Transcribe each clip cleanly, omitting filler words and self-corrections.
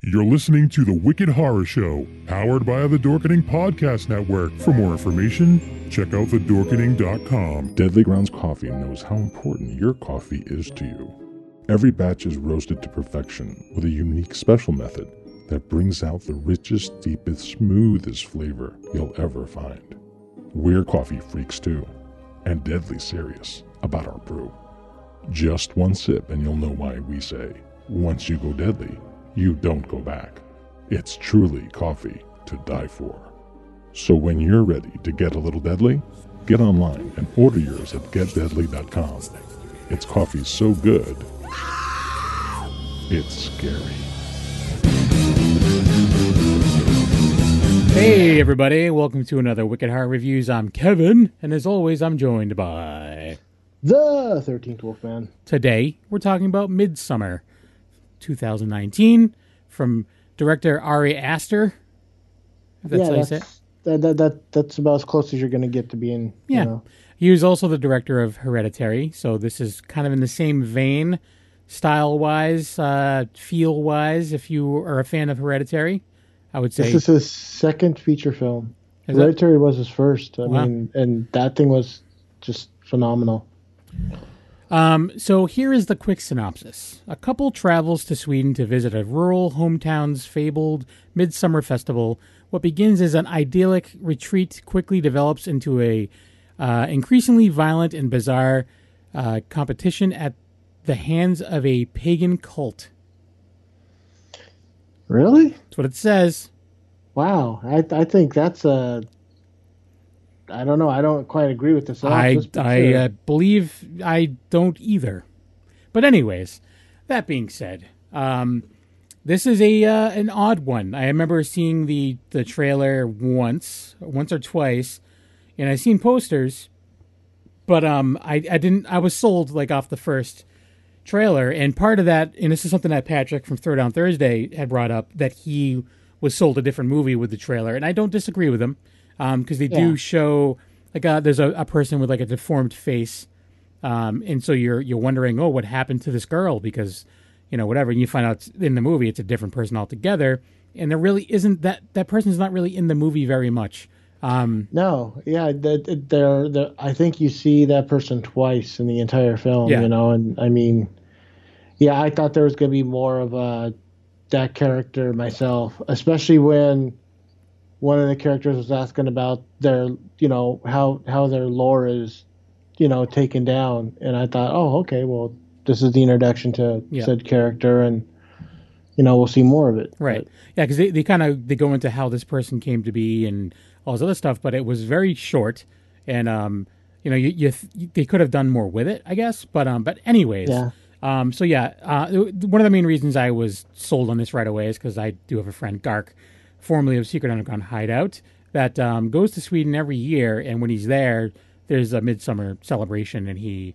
You're listening to The Wicked Horror Show, powered by the Dorkening Podcast Network. For more information, check out thedorkening.com. Deadly Grounds Coffee knows how important your coffee is to you. Every batch is roasted to perfection with a unique special method that brings out the richest, deepest, smoothest flavor you'll ever find. We're coffee freaks too, and deadly serious about our brew. Just one sip and you'll know why we say, once you go deadly, you don't go back. It's truly coffee to die for. So when you're ready to get a little deadly, get online and order yours at getdeadly.com. It's coffee so good, it's scary. Hey everybody, welcome to another Wicked Horror Reviews. I'm Kevin, and as always, I'm joined by... The 13th Wolfman. Today, we're talking about Midsommar, 2019, from director Ari Aster. If that's how you say it. That's about as close as you're going to get to being, Yeah. you know. He was also the director of Hereditary, so this is kind of in the same vein, style-wise, feel-wise, if you are a fan of Hereditary. I would say... This is his second feature film. Hereditary was his first. I mean, and that thing was just phenomenal. So here is the quick synopsis. A couple travels to Sweden to visit a rural hometown's fabled midsummer festival. What begins as an idyllic retreat quickly develops into a increasingly violent and bizarre competition at the hands of a pagan cult. Really? That's what it says. Wow. I think that's a... I don't know. I don't quite agree with this. I believe I don't either. But anyways, that being said, this is an odd one. I remember seeing the trailer once or twice, and I seen posters, but I didn't. I was sold like off the first trailer, and part of that, and this is something that Patrick from Throw Down Thursday had brought up, that he was sold a different movie with the trailer, and I don't disagree with him. Because they do show, like, there's a person with like a deformed face, and so you're wondering, oh, what happened to this girl? Because, you know, whatever, and you find out in the movie it's a different person altogether, and there really isn't that person's not really in the movie very much. No, yeah, they're I think you see that person twice in the entire film, you know, and I mean, yeah, I thought there was going to be more of that character myself, especially when one of the characters was asking about their, you know, how their lore is, you know, taken down. And I thought, oh, okay, well, this is the introduction to said character, and, you know, we'll see more of it. Right. Yeah, because they go into how this person came to be and all this other stuff, but it was very short. And, you know, they could have done more with it, I guess. But anyways. Yeah. One of the main reasons I was sold on this right away is because I do have a friend, Gark, formerly of Secret Underground Hideout, that goes to Sweden every year, and when he's there, there's a midsummer celebration, and he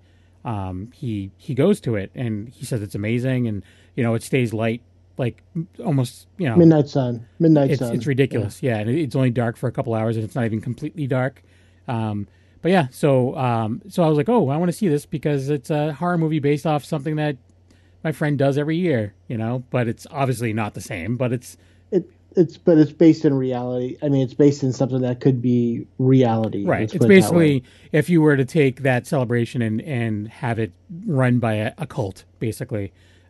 goes to it, and he says it's amazing, and, you know, it stays light, like almost, you know, midnight sun. It's ridiculous, yeah, and it's only dark for a couple hours, and it's not even completely dark. But yeah, so I was like, oh, I want to see this because it's a horror movie based off something that my friend does every year, you know, but it's obviously not the same, but it's based in reality. I mean, it's based in something that could be reality. Right. It's basically if you were to take that celebration and have it run by a cult, basically.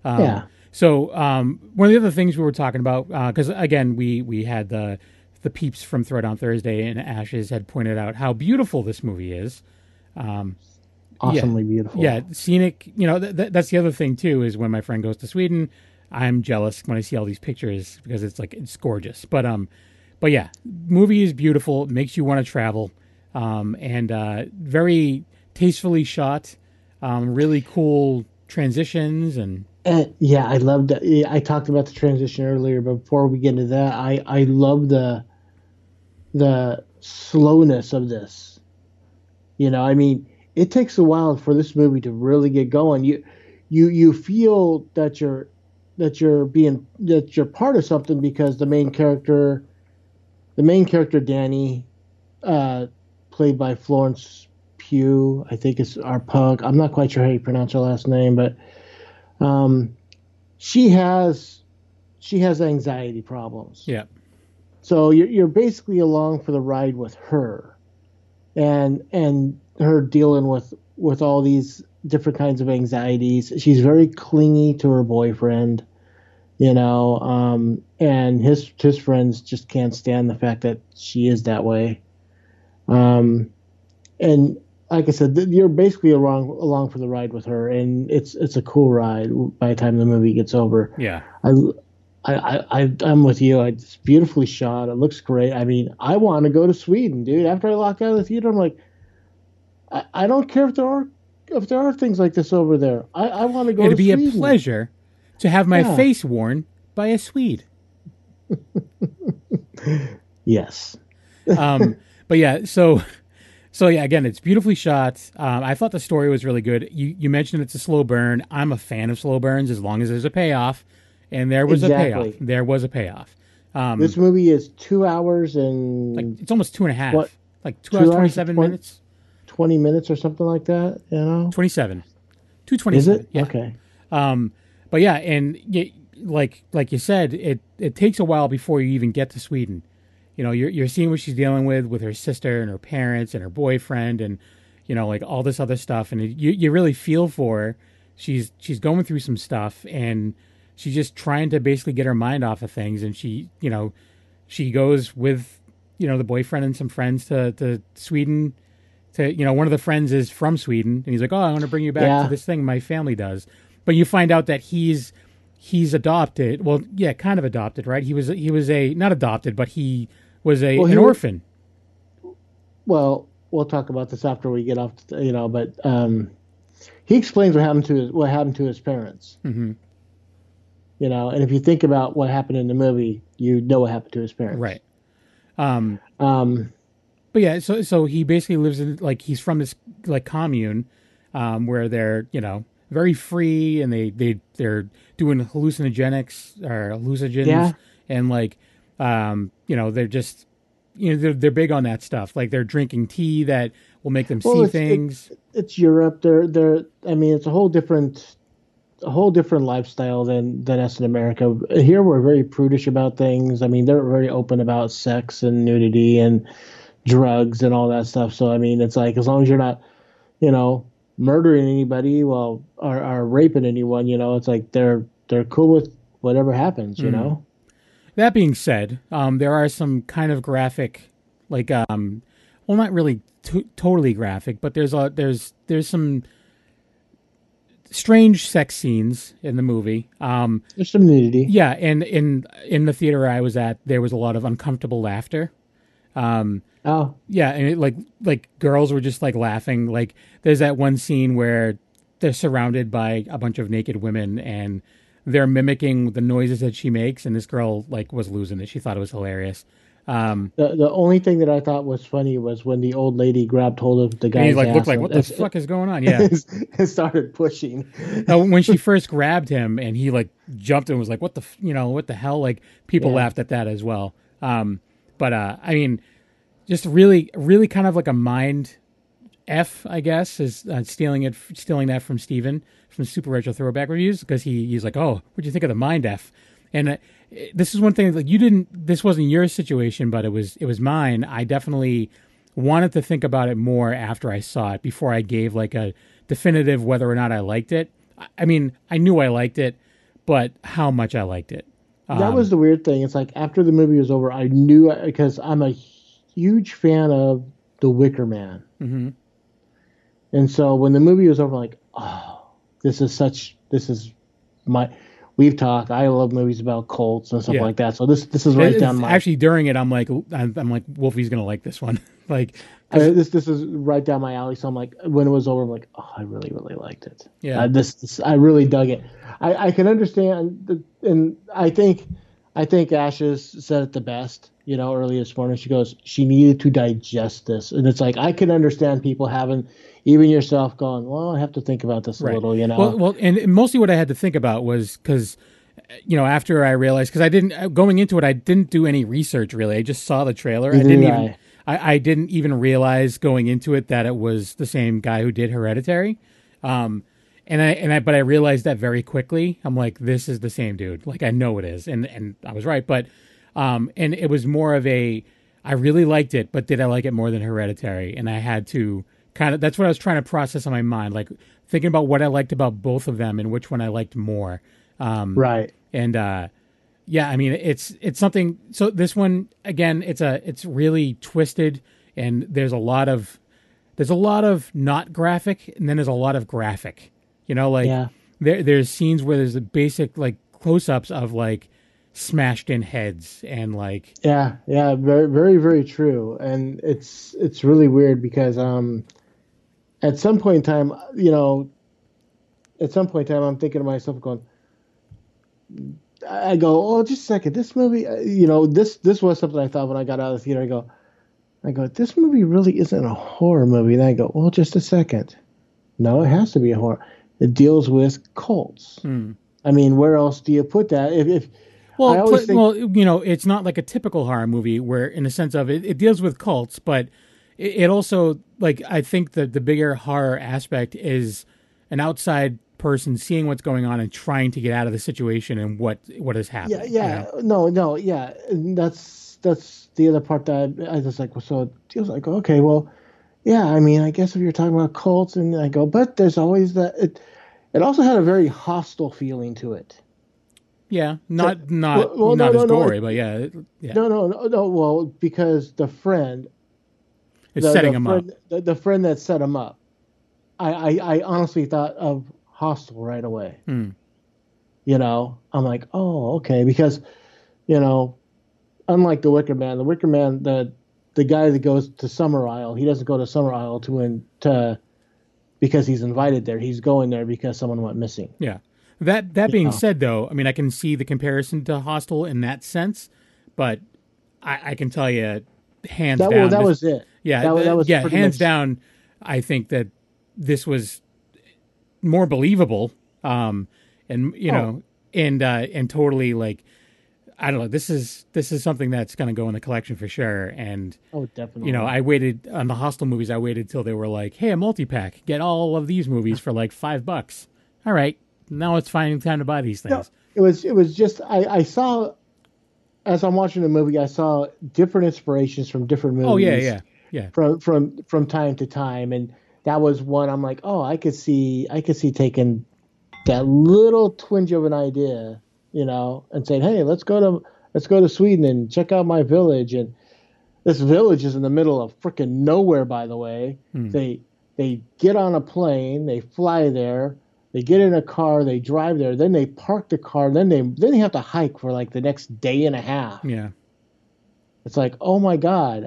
So one of the other things we were talking about, because again, we had the peeps from Throwdown Thursday, and Ashes had pointed out how beautiful this movie is. Awesomely beautiful. Yeah, scenic. You know, that's the other thing too, is when my friend goes to Sweden, I'm jealous when I see all these pictures because it's gorgeous. But yeah, movie is beautiful. It makes you want to travel, and very tastefully shot. Really cool transitions and yeah, I loved that. I talked about the transition earlier, but before we get into that, I love the slowness of this. You know, I mean, it takes a while for this movie to really get going. You feel that you're part of something because the main character Danny, played by Florence Pugh, I think is our pug. I'm not quite sure how you pronounce her last name, but she has she has anxiety problems. Yeah. So you're basically along for the ride with her, and her dealing with all these different kinds of anxieties. She's very clingy to her boyfriend, and his friends just can't stand the fact that she is that way. And like I said, you're basically along for the ride with her, and it's a cool ride by the time the movie gets over. Yeah. I'm with you. It's beautifully shot. It looks great. I mean, I want to go to Sweden, dude. After I walked out of the theater, I'm like, I don't care if there are things like this over there. I want to go. It'd to be Sweden. a pleasure to have my face worn by a Swede. Yes. But yeah, so yeah, again, it's beautifully shot. I thought the story was really good. You mentioned it's a slow burn. I'm a fan of slow burns as long as there's a payoff, and there was a payoff. There was a payoff. This movie is 2 hours and it's almost 2.5. Like 2 hours 27 minutes. 20 minutes or something like that. 27. 2:27. Is it? Yeah. Okay. But yeah, and like you said, it takes a while before you even get to Sweden. You're seeing what she's dealing with her sister and her parents and her boyfriend and like all this other stuff, and you really feel for her. She's going through some stuff, and she's just trying to basically get her mind off of things, and she goes with the boyfriend and some friends to Sweden. One of the friends is from Sweden, and he's like, "Oh, I want to bring you back to this thing my family does." But you find out that he's adopted. Well, yeah, kind of adopted, right? He was a not adopted, but he was an orphan. Well, we'll talk about this after we get off. But he explains what happened to his parents. Mm-hmm. And if you think about what happened in the movie, you know what happened to his parents, right? But yeah, so he basically lives in he's from this commune where they're very free, and they're doing hallucinogens, and they're just they're big on that stuff. Like they're drinking tea that will make them see things. It's Europe. It's a whole different lifestyle than us in America. Here we're very prudish about things. I mean, they're very open about sex and nudity and drugs and all that stuff. So it's like, as long as you're not murdering anybody or raping anyone, it's like they're cool with whatever happens, That being said, there are some kind of graphic, not really totally graphic, but there's some strange sex scenes in the movie. There's some nudity. Yeah, and in the theater I was at, there was a lot of uncomfortable laughter. Oh. Yeah, and it, like girls were just laughing. Like there's that one scene where they're surrounded by a bunch of naked women and they're mimicking the noises that she makes, and this girl was losing it. She thought it was hilarious. The only thing that I thought was funny was when the old lady grabbed hold of the guy's ass. He looked like, what the fuck is going on? Yeah. And started pushing. When she first grabbed him and he jumped and was like, what the hell? People laughed at that as well. Just really, really kind of like a mind F, I guess, is stealing that from Steven from Super Retro Throwback Reviews, because he's like, oh, what'd you think of the mind F? And this is one thing, this wasn't your situation, but it was mine. I definitely wanted to think about it more after I saw it before I gave a definitive whether or not I liked it. I mean, I knew I liked it, but how much I liked it. That was the weird thing. It's like after the movie was over, I knew, because I'm a huge fan of The Wicker Man. Mm-hmm. And so when the movie was over, I'm like, oh, we've talked, I love movies about cults and stuff like that. So this is right down my... Actually, during it, I'm like, Wolfie's going to like this one. This is right down my alley. So I'm like, when it was over, I'm like, oh, I really, really liked it. Yeah. I really dug it. I can understand, and I think Ashes said it the best, earlier this morning. She goes, she needed to digest this. And it's like, I can understand people having, even yourself, going, well, I have to think about this a little, Well, and mostly what I had to think about was because, after I realized, because going into it, I didn't do any research really. I just saw the trailer. I didn't even realize going into it that it was the same guy who did Hereditary. but I realized that very quickly. I'm like, this is the same dude. Like, I know it is, and I was right. But and it was more of a, I really liked it, but did I like it more than Hereditary? And I had to kind of, that's what I was trying to process in my mind, like thinking about what I liked about both of them and which one I liked more. Right. And yeah, I mean, it's something. So this one again, it's really twisted, and there's a lot of not graphic, and then there's a lot of graphic. You know, like there's scenes where there's a basic like close-ups of like smashed in heads and like very very very true. And it's really weird because at some point in time, I'm thinking to myself going, I go, oh, just a second, this movie, this was something I thought when I got out of the theater. I go, this movie really isn't a horror movie. And I go, well, just a second, no, it has to be a horror. It deals with cults. I mean, where else do you put that? It's not like a typical horror movie where, in the sense of it deals with cults, but it also, like, I think that the bigger horror aspect is an outside person seeing what's going on and trying to get out of the situation and what has happened. And that's the other part that I was like, well, so it feels like, okay, well, yeah, I mean, I guess if you're talking about cults, and I go, but there's always that. It also had a very hostile feeling to it. Yeah, not as gory, but yeah. No. Well, because the friend is setting him up. The friend that set him up, I honestly thought of Hostel right away. I'm like, oh, okay, because unlike the Wicker Man, the guy that goes to Summer Isle, he doesn't go to Summer Isle to because he's invited there. He's going there because someone went missing. Yeah. That being said, though, I mean, I can see the comparison to Hostel in that sense, but I can tell you, hands down, well, that was it. Yeah, that was hands down. I think that this was more believable, and totally, like, I don't know. This is something that's going to go in the collection for sure. And definitely. I waited on the Hostel movies. I waited till they were like, "Hey, a multi-pack, get all of these movies for like $5." All right, now it's finally time to buy these things. No, it was just I saw, as I'm watching the movie, I saw different inspirations from different movies. Oh yeah. From time to time, and that was one. I'm like, oh, I could see taking that little twinge of an idea, and saying, hey, let's go to Sweden and check out my village. And this village is in the middle of freaking nowhere, by the way. They get on a plane, they fly there, they get in a car, they drive there, then they park the car, then they have to hike for like the next day and a half. Yeah. It's like, oh my God.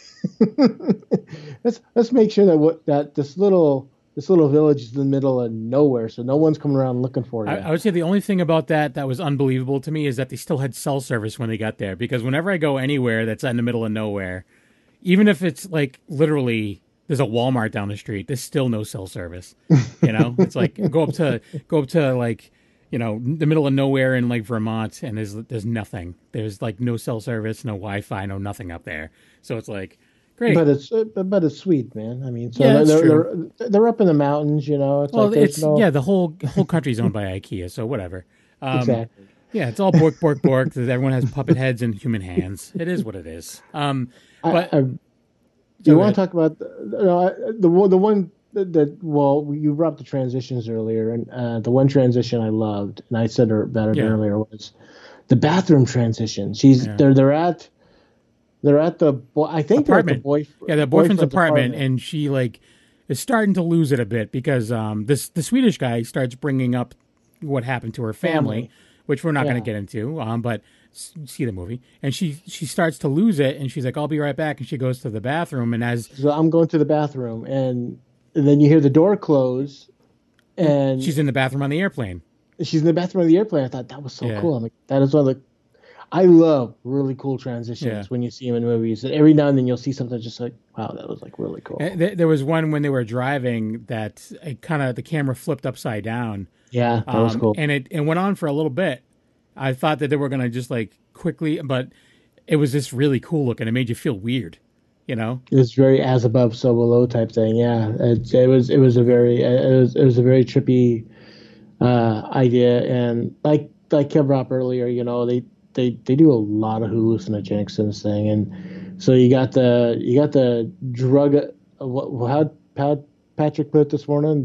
Let's make sure that this little village is in the middle of nowhere, so no one's coming around looking for you. I would say the only thing about that was unbelievable to me is that they still had cell service when they got there. Because whenever I go anywhere that's in the middle of nowhere, even if it's like literally there's a Walmart down the street, there's still no cell service. It's like go up to like the middle of nowhere in like Vermont, and there's nothing. There's like no cell service, no Wi-Fi, no nothing up there. So it's like. Great. But it's sweet, man. I mean, so they're up in the mountains, It's the whole country's owned by IKEA, so whatever. Exactly. Yeah, it's all bork. Everyone has puppet heads and human hands. It is what it is. But do you want to talk about the one that? Well, you brought up the transitions earlier, and the one transition I loved, and I said about it earlier, was the bathroom transition. They're at the apartment. The boyfriend's apartment, and she like is starting to lose it a bit because the Swedish guy starts bringing up what happened to her family, which we're not going to get into. But see the movie, and she starts to lose it, and she's like, "I'll be right back," and she goes to the bathroom, and so I'm going to the bathroom, and then you hear the door close, and she's in the bathroom on the airplane. She's in the bathroom of the airplane. I thought that was so cool. I'm like, that is one of the. I love really cool transitions when you see them in movies. And every now and then you'll see something just like, wow, that was like really cool. There was one when they were driving that the camera flipped upside down. Yeah, that was cool. And it went on for a little bit. I thought that they were going to just like quickly, but it was just really cool looking. It made you feel weird. you know? It was very as above, so below type thing. Yeah, it was a very it was a very trippy idea, and like Kev Ropp earlier, they do a lot of hallucinogenics in this thing, and so you got the drug. How Patrick put it this morning,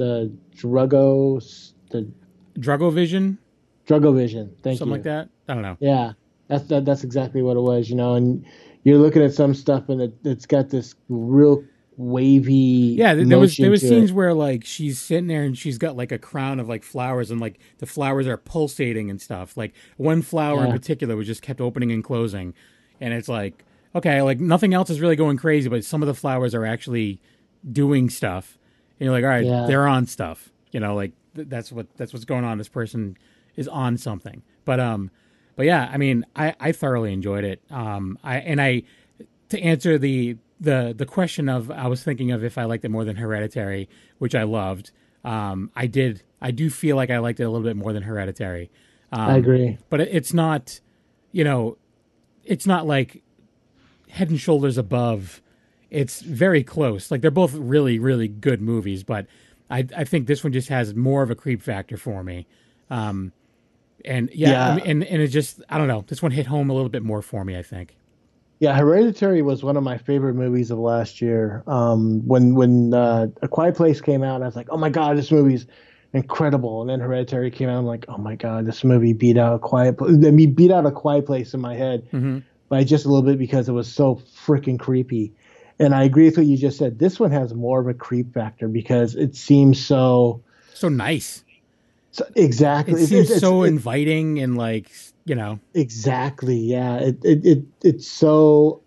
the Drugovision, drugovision. Thank something you. like that. I don't know. Yeah, that's exactly what it was, and you're looking at some stuff and it's got this real wavy Yeah, motion there was to scenes it. where like she's sitting there and she's got like a crown of like flowers and like the flowers are pulsating and stuff. Like one flower in Yeah, particular was just kept opening and closing, and it's like okay, like nothing else is really going crazy, but some of the flowers are actually doing stuff, and you're like, all right, yeah, they're on stuff. Like that's what's going on. This person is on something. But yeah, I mean, I thoroughly enjoyed it. I to answer the question of I was thinking of if I liked it more than Hereditary, which I loved. I do feel like I liked it a little bit more than Hereditary. I agree. But it's not, you know, it's not like head and shoulders above. It's very close. Like they're both really, really good movies, but I think this one just has more of a creep factor for me. And yeah, I Yeah, mean, and it just I don't know. This one hit home a little bit more for me. I think. yeah. Hereditary was one of my favorite movies of last year. When A Quiet Place came out, I was like, oh my god, this movie's incredible. And then Hereditary came out, I'm like, oh my god, this movie beat out beat out A Quiet Place in my head Hmm. by just a little bit because it was so freaking creepy. And I agree with what you just said. This one has more of a creep factor because it seems So nice. so It exactly. seems so inviting and like Exactly. Yeah. It's so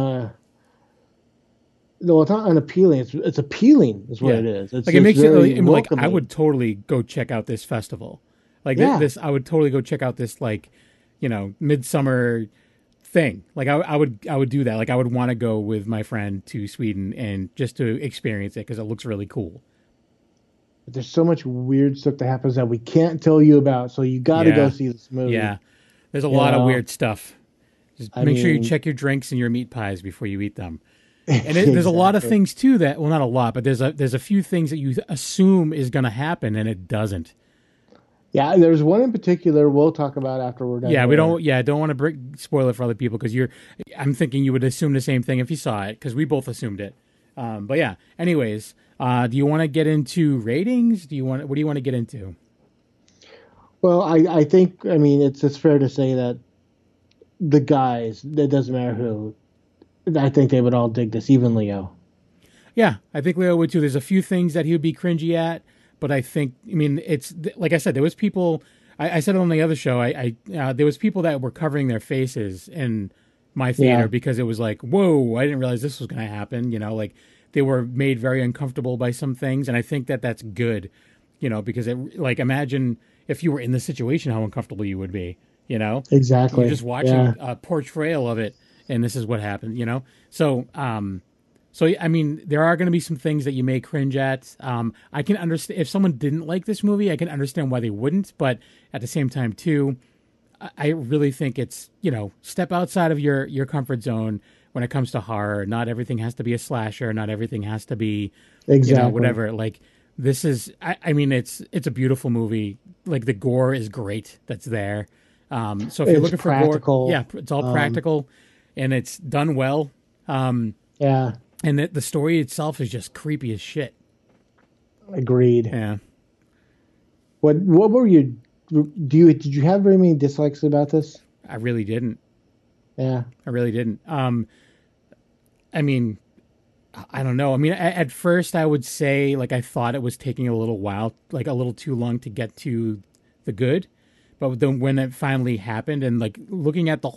no, it's not unappealing. It's appealing is what yeah, it is. It's like it it's makes it very like I welcoming. would totally go check out this festival. Like Yeah. this, I would totally go check out this like midsummer thing. Like I would do that. Like I would want to go with my friend to Sweden and just to experience it because it looks really cool. But there's so much weird stuff that happens that we can't tell you about. So you got to go Yeah, see this movie. yeah. There's a You lot of know, weird stuff. Just I make sure you mean, check your drinks and your meat pies before you eat them. And there's a lot of exactly. things too that well, not a lot, but there's a few things that you assume is going to happen and it doesn't. Yeah. There's one in particular we'll talk about after we're done Yeah, we here. don't. Yeah, don't want to spoil it for other people because you're. I'm thinking you would assume the same thing if you saw it because we both assumed it. But yeah. Anyways, do you want to get into ratings? Do you want? What do you want to get into? Well, I think, I mean, it's fair to say that the guys, it doesn't matter who, I think they would all dig this, even Leo. Yeah, I think Leo would too. There's a few things that he would be cringy at, but I think. I mean, it's like I said. There was people. I said it on the other show. There was people that were covering their faces in my theater Yeah, because it was like, whoa, I didn't realize this was going to happen. Like they were made very uncomfortable by some things, and I think that that's good. Because like imagine if you were in the situation, how uncomfortable you would be. You're exactly. just watching Yeah, a portrayal of it, and this is what happened. So so I mean, there are going to be some things that you may cringe at. I can understand if someone didn't like this movie, I can understand why they wouldn't. But at the same time, too, I really think it's step outside of your comfort zone when it comes to horror. Not everything has to be a slasher. Not everything has to be exactly. whatever. Like this is. I mean, it's a beautiful movie. Like the gore is great. That's there. So if you're It's looking for gore, practical. yeah, it's all Um, practical, and it's done well. yeah, And the story itself is just creepy as shit. agreed. Yeah, What were you, did you have very many dislikes about this? I really didn't. Yeah, I really didn't. I mean, I don't know. I mean, at first I would say like I thought it was taking a little while, like a little too long to get to the good. But then when it finally happened, and like looking at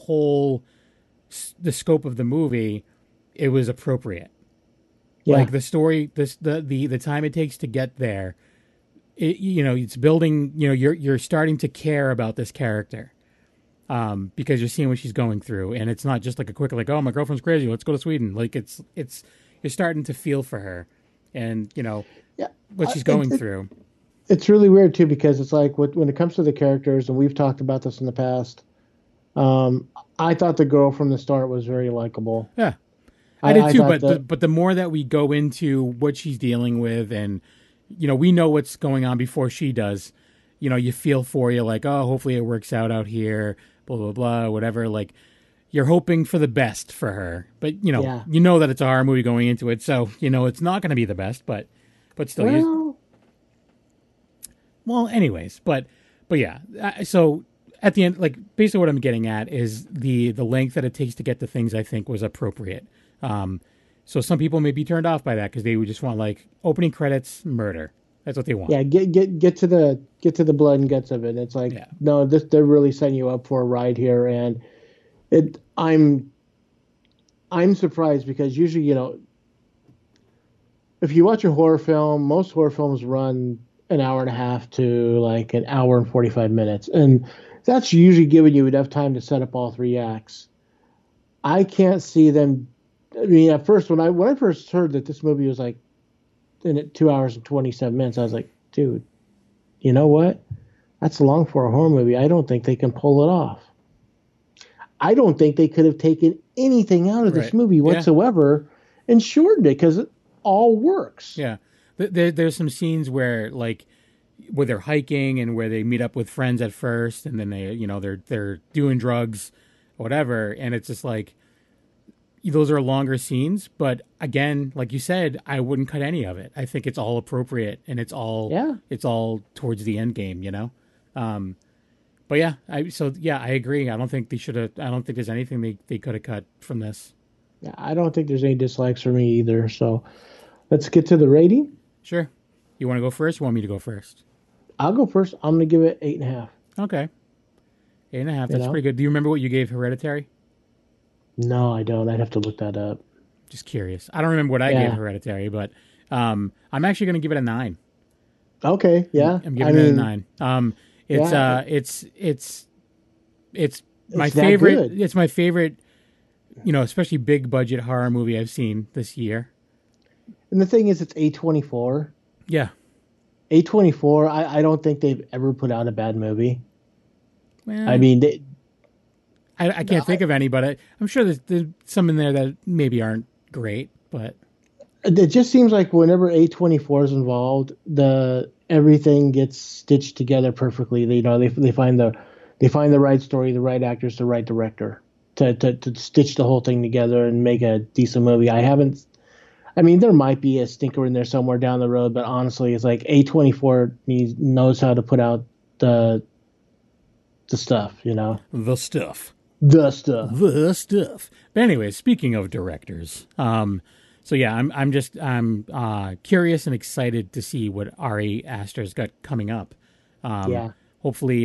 the scope of the movie, it was appropriate. yeah, Like the story, the time it takes to get there, it's building. You're starting to care about this character, because you're seeing what she's going through, and it's not just like a quick like, oh, my girlfriend's crazy, let's go to Sweden. Like it's you're starting to feel for her, and yeah. what she's It, going it, through. it's really weird too because it's like when it comes to the characters, and we've talked about this in the past. I thought the girl from the start was very likable. Yeah, I did too, thought but the more that we go into what she's dealing with, and we know what's going on before she does. You feel for you, like, oh, hopefully it works out here, blah blah blah, whatever. Like, you're hoping for the best for her, but you know that it's a horror movie going into it, so it's not going to be the best, but still. Well, anyways, but yeah. So at the end, like, basically what I'm getting at is the length that it takes to get the things I think was appropriate. So some people may be turned off by that because they would just want, like, opening credits, murder. That's what they want. Yeah, get to the blood and guts of it. It's like, no, they're really setting you up for a ride here, and I'm surprised because usually, if you watch a horror film, most horror films run an hour and a half to like an hour and 45 minutes, and that's usually giving you enough time to set up all three acts. I can't see them. I mean, at first, when I first heard that this movie was like in it 2 hours and 27 minutes, I was like, dude, you know what? That's long for a horror movie. I don't think they can pull it off. I don't think they could have taken anything out of this movie whatsoever and shortened it because it all works. Yeah. There's some scenes where they're hiking and where they meet up with friends at first, and then they're doing drugs, whatever, and it's just like, those are longer scenes, but again, like you said, I wouldn't cut any of it. I think it's all appropriate, and it's all towards the end game, But yeah, I agree. I don't think they should have. I don't think there's anything they could have cut from this. Yeah, I don't think there's any dislikes for me either. So let's get to the rating. Sure. You want to go first? Or want me to go first? I'll go first. I'm going to give it 8.5. Okay. 8.5. That's pretty good. Do you remember what you gave Hereditary? No, I don't. I'd have to look that up. Just curious. I don't remember what I gave Hereditary, but I'm actually going to give it a 9. Okay. Yeah. I'm giving it a 9. It's my favorite. Good. It's my favorite. Especially big budget horror movie I've seen this year. And the thing is, it's A24. Yeah. A24. I don't think they've ever put out a bad movie. Well, I mean, I can't think of any, but I'm sure there's some in there that maybe aren't great. But it just seems like whenever A24 is involved, everything gets stitched together perfectly. They find the right story, the right actors, the right director to stitch the whole thing together and make a decent movie. There might be a stinker in there somewhere down the road, but honestly, it's like A24 knows how to put out the stuff, The stuff. The stuff. But anyway, speaking of directors, so yeah, I'm curious and excited to see what Ari Aster's got coming up. Hopefully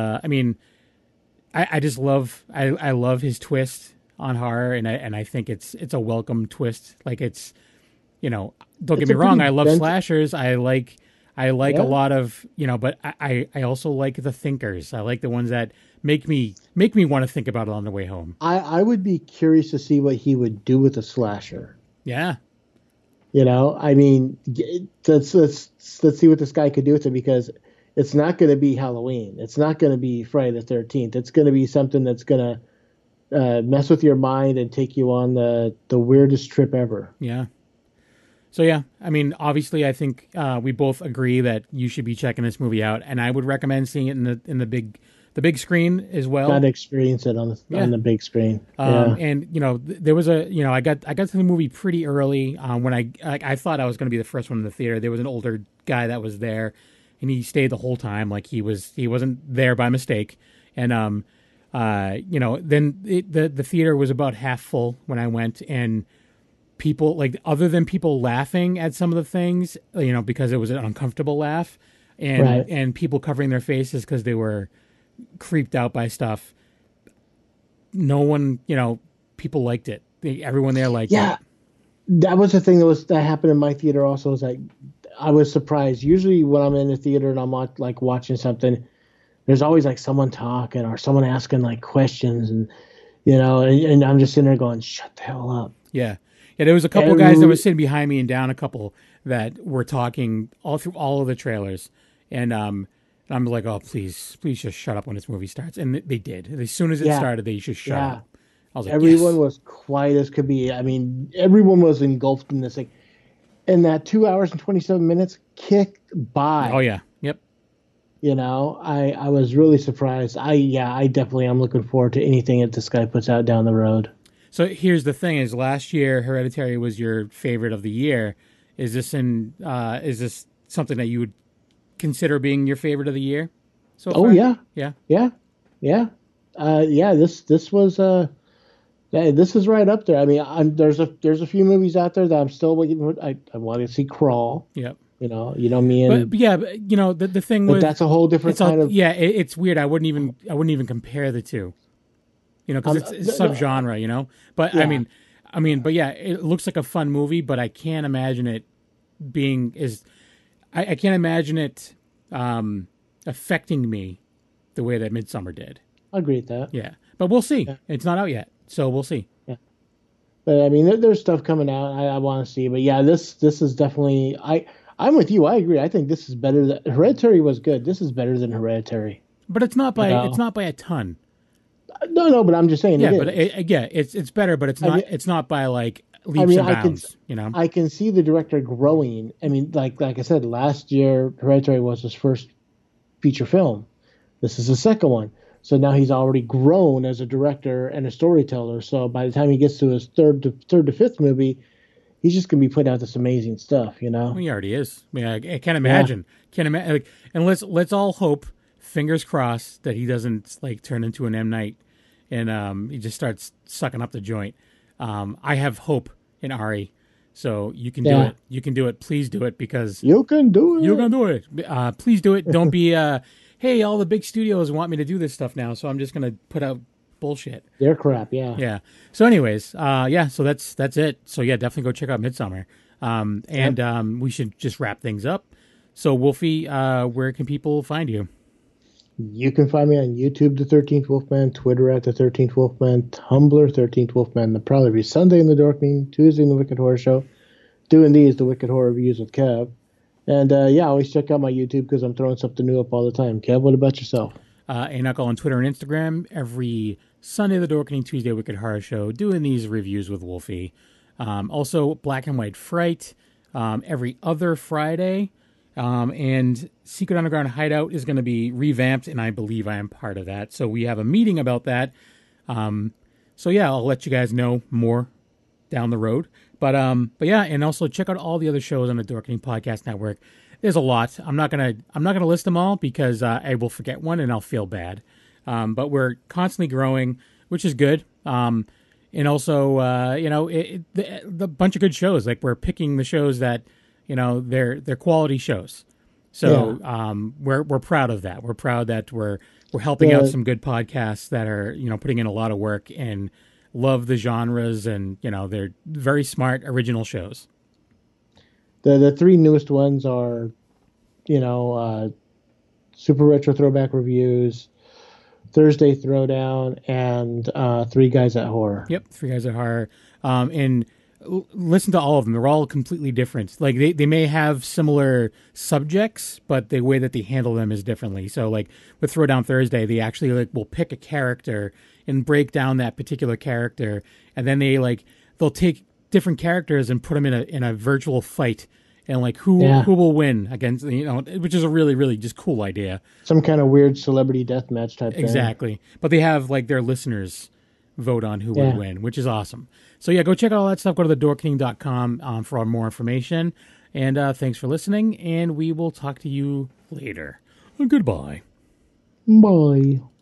I just love I love his twist on horror, and I think it's a welcome twist. Like, it's, don't get me wrong, I love slashers. I like a lot of, but I also like the thinkers. I like the ones that make me want to think about it on the way home. I would be curious to see what he would do with a slasher. Yeah. Let's see what this guy could do with it, because it's not going to be Halloween. It's not going to be Friday the 13th. It's going to be something that's going to mess with your mind and take you on the weirdest trip ever. Yeah. So yeah, obviously, I think we both agree that you should be checking this movie out, and I would recommend seeing it in the big screen as well. Got to experience it on the big screen. And there was I got to the movie pretty early when I thought I was going to be the first one in the theater. There was an older guy that was there, and he stayed the whole time. Like, he wasn't there by mistake. And then the theater was about half full when I went, and people, like, other than people laughing at some of the things, because it was an uncomfortable laugh, and people covering their faces because they were creeped out by stuff. No one, people liked it. Everyone there liked it. That was the thing that happened in my theater also, is that I was surprised. Usually when I'm in the theater and I'm watching something, there's always like someone talking or someone asking like questions, and and I'm just sitting there going, shut the hell up. Yeah. There was a couple of guys that were sitting behind me, and down a couple that were talking all through all of the trailers. And I'm like, oh, please just shut up when this movie starts. And they did. As soon as it started, they just shut up. I was like, everyone yes. was quiet as could be. I mean, everyone was engulfed in this thing. And that 2 hours and 27 minutes kicked by. Oh yeah. Yep. I was really surprised. I definitely am looking forward to anything that this guy puts out down the road. So here's the thing: is last year Hereditary was your favorite of the year. Is this something that you would consider being your favorite of the year? So far? Oh yeah, Yeah. yeah, yeah, yeah. This was yeah, this is right up there. I mean, there's a few movies out there that I'm still waiting for. I want to see Crawl. Yep. You know me and. But yeah, the thing with That's a whole different kind of. Yeah, it's weird. I wouldn't even compare the two. Because it's subgenre. But yeah. But yeah, it looks like a fun movie, but I can't imagine it being I can't imagine it affecting me the way that Midsommar did. I agree with that. Yeah, but we'll see. Yeah. It's not out yet, so we'll see. Yeah, but I mean, there's stuff coming out I want to see, but yeah, this is definitely I'm with you. I agree. I think this is better. Hereditary was good. This is better than Hereditary. But it's not by a ton. No, but I'm just saying. Yeah, it's better, but it's not by like leaps and bounds. I can see the director growing. I mean, like I said, last year Hereditary was his first feature film. This is the second one. So now he's already grown as a director and a storyteller. So by the time he gets to his third to fifth movie, he's just gonna be putting out this amazing stuff. Well, he already is. I mean, I can't imagine. Yeah. Can't imagine. Like, and let's all hope, fingers crossed, that he doesn't like turn into an M. Night and he just starts sucking up the joint. I have hope in Ari, so you can do it. You can do it. Please do it because you can do it. You can do it. Please do it. Don't be. Hey, all the big studios want me to do this stuff now, so I'm just gonna put out bullshit. They're crap. Yeah. Yeah. So, anyways, So that's it. So yeah, definitely go check out Midsommar. We should just wrap things up. So Wolfie, where can people find you? You can find me on YouTube, The 13th Wolfman, Twitter at The 13th Wolfman, Tumblr, 13th Wolfman, the probably every Sunday in the Dorkening, Tuesday in the Wicked Horror Show, doing these, the Wicked Horror Reviews with Kev. And always check out my YouTube because I'm throwing something new up all the time. Kev, what about yourself? Knuckle on Twitter and Instagram, every Sunday the Dorkening, Tuesday Wicked Horror Show, doing these reviews with Wolfie. Also, Black and White Fright, every other Friday. And Secret Underground Hideout is going to be revamped, and I believe I am part of that. So we have a meeting about that. I'll let you guys know more down the road. But yeah, and also check out all the other shows on the Dorkening Podcast Network. There's a lot. I'm not gonna list them all because I will forget one and I'll feel bad. But we're constantly growing, which is good. And also, the bunch of good shows. Like we're picking the shows that. They're quality shows. So we're proud of that. We're proud that we're helping out some good podcasts that are, putting in a lot of work and love the genres and, they're very smart, original shows. The three newest ones are, Super Retro Throwback Reviews, Thursday Throwdown, and Three Guys at Horror. Yep, Three Guys at Horror. And listen to all of them. They're all completely different. Like they may have similar subjects, but the way that they handle them is differently. So like with Throwdown Thursday, they actually will pick a character and break down that particular character, and then they'll take different characters and put them in a virtual fight, and who will win against which is a really really just cool idea. Some kind of weird celebrity deathmatch type thing. Exactly, but they have their listeners vote on who would win, which is awesome. So yeah, go check out all that stuff. Go to thedorkening.com for more information. And thanks for listening, and we will talk to you later. Goodbye. Bye.